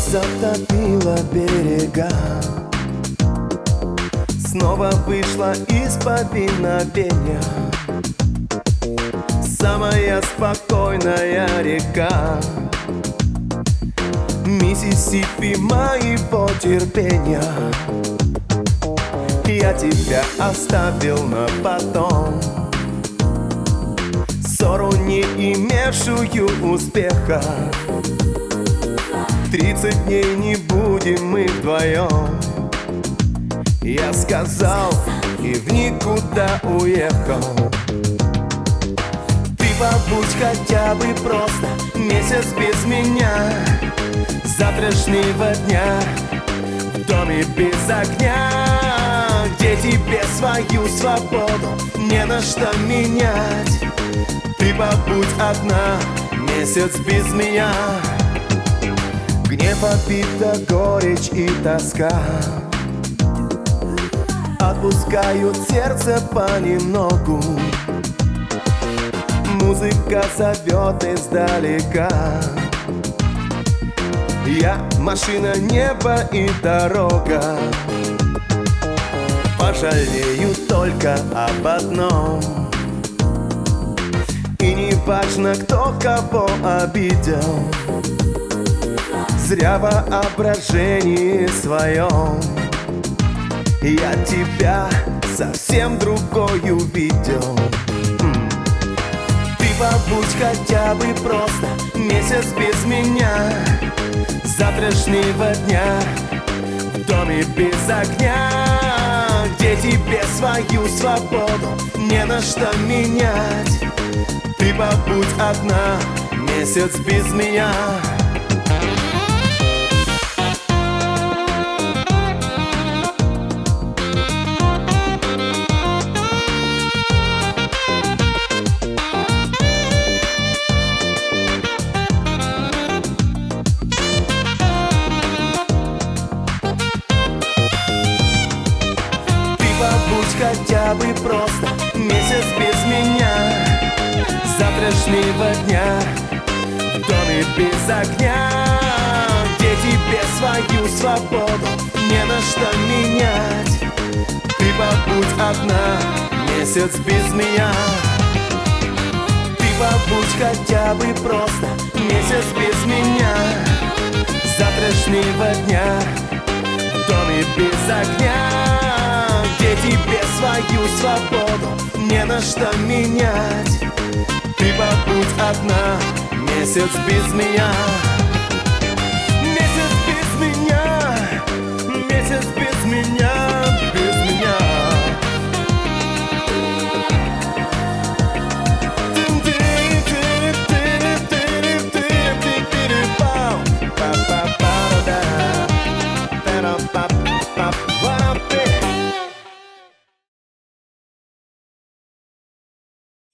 затопила берега, снова вышла из повиновения. Самая спокойная река, Миссисипи моего терпения. Я тебя оставил на потом, ссору, не имевшую успеха. 30 дней не будем мы вдвоем, я сказал и в никуда уехал. Ты побудь хотя бы просто месяц без меня, завтрашнего дня в доме без огня, где тебе свою свободу не на что менять. Ты побудь одна месяц без меня. Гнев, обида, горечь и тоска отпускают сердце понемногу. Музыка зовет издалека. Я машина, небо и дорога. Пожалею только об одном, и не важно, кто кого обидел. Зря воображение своем я тебя совсем другой увидел. Ты побудь хотя бы просто месяц без меня, завтрашнего дня в доме без огня, где тебе свою свободу не на что менять. Ты побудь одна месяц без меня. Хотя бы просто месяц без меня, завтрашнего дня в доме без огня, где тебе свою свободу не на что менять. Ты побудь одна месяц без меня. Ты побудь хотя бы просто месяц без меня, завтрашнего дня в доме без огня, где тебе свою свободу не на что менять. Ты побудь одна месяц без меня.